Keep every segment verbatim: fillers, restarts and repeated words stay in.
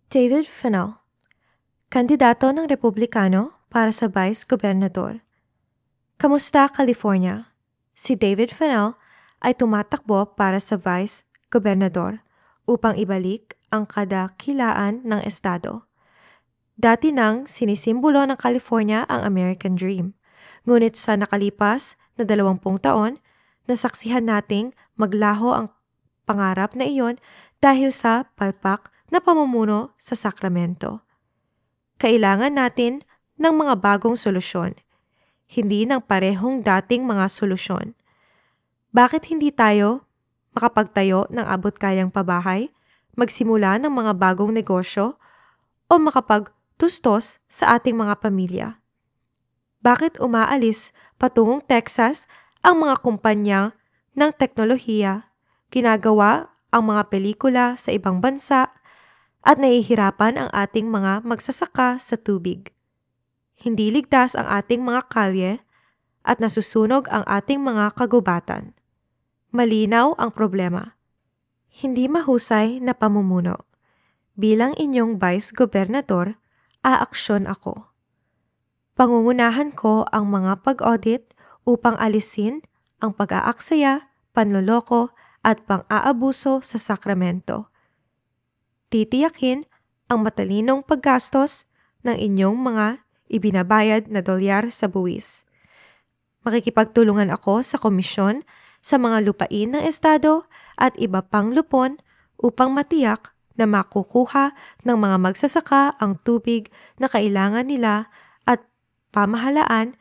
David Fennell, kandidato ng Republikano para sa Vice Gobernador. Kamusta, California? Si David Fennell ay tumatakbo para sa Vice Gobernador upang ibalik ang kadakilaan ng estado. Dati nang sinisimbolo ng California ang American Dream, ngunit sa nakalipas na dalawampung taon, nasaksihan nating maglaho ang pangarap na iyon dahil sa palpak na pamumuno sa Sacramento. Kailangan natin ng mga bagong solusyon, hindi ng parehong dating mga solusyon. Bakit hindi tayo makapagtayo ng abot-kayang pabahay, magsimula ng mga bagong negosyo, o makapagtustos sa ating mga pamilya? Bakit umaalis patungong Texas ang mga kumpanya ng teknolohiya, ginagawa ang mga pelikula sa ibang bansa, at nahihirapan ang ating mga magsasaka sa tubig? Hindi ligtas ang ating mga kalye at nasusunog ang ating mga kagubatan. Malinaw ang problema. Hindi mahusay na pamumuno. Bilang inyong Vice Gobernador, aaksyon ako. Pangungunahan ko ang mga pag-audit upang alisin ang pag-aaksaya, panloloko at pang-aabuso sa Sacramento. Titiyakin ang matalinong paggastos ng inyong mga ibinabayad na dolyar sa buwis. Makikipagtulungan ako sa komisyon sa mga lupain ng estado at iba pang lupon upang matiyak na makukuha ng mga magsasaka ang tubig na kailangan nila at pamahalaan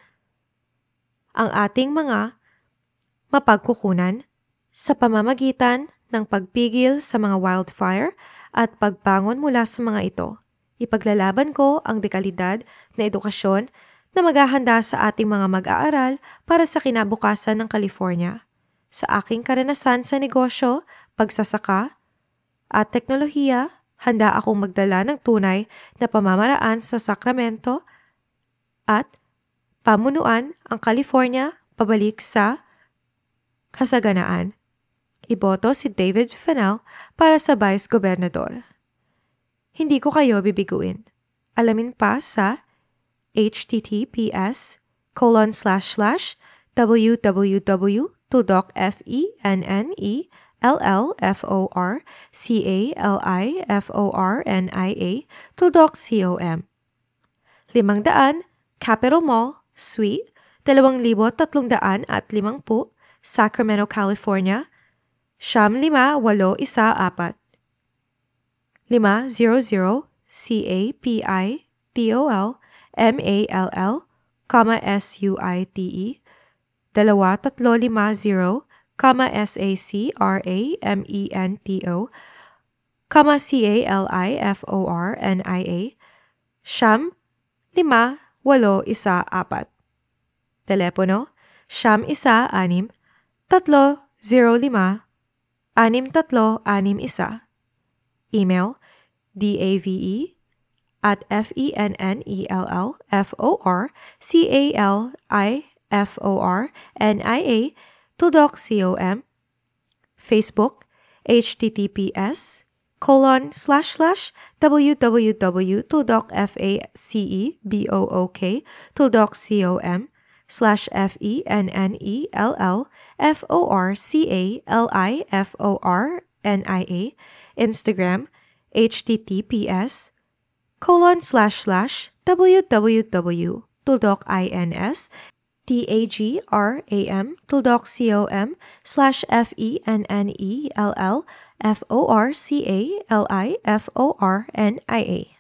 ang ating mga mapagkukunan sa pamamagitan ng pagpigil sa mga wildfire at pagbangon mula sa mga ito. Ipaglalaban ko ang dekalidad na edukasyon na maghahanda sa ating mga mag-aaral para sa kinabukasan ng California. Sa aking karanasan sa negosyo, pagsasaka, at teknolohiya, handa akong magdala ng tunay na pamamaraan sa Sacramento at pamunuan ang California pabalik sa kasaganaan. Iboto si David Fennell para sa Vice Gobernador. Hindi ko kayo bibiguin. Alamin pa sa https colon slash slash www.fennellforcalifornia.com. Limang daan, Capitol Mall, Suite, dalawang libo tatlong daan at limangpu, Sacramento, California, Siyam lima walo isa apat. Lima zero zero C A P I T O L M A L L, comma S U I T E, dalawa tatlo lima zero, comma S A C R A M E N T O, comma C A L I F O R N I A, Siyam lima walo isa apat. Telepono, Siyam isa anim, tatlo zero lima, anim tatlo anim isa. Email dave at fennellforcalifornia dot com. Facebook https colon slash slash www.facebook.com slash fennellforcalifornia. Instagram https colon slash slash www.instagram.com slash fennellforcalifornia.